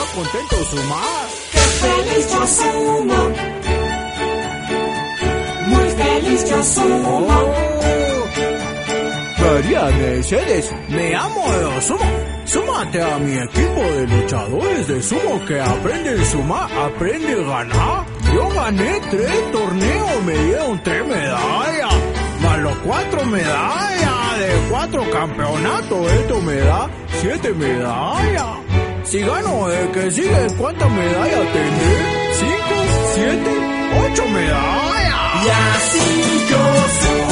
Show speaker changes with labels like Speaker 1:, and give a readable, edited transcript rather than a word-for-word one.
Speaker 1: contento sumar.
Speaker 2: ¡Qué feliz yo sumo! Muy feliz yo sumo.
Speaker 1: María Mercedes, me amo de sumo. Súmate a mi equipo de luchadores de sumo que aprende a sumar, aprende a ganar. Yo gané 3 torneos, me dieron 3 medallas, más los 4 medallas de 4 campeonatos. Esto me da 7 medallas. Si gano el que sigue, ¿cuántas medallas tendré? 5, 7, 8 medallas.
Speaker 2: Y así yo sumo.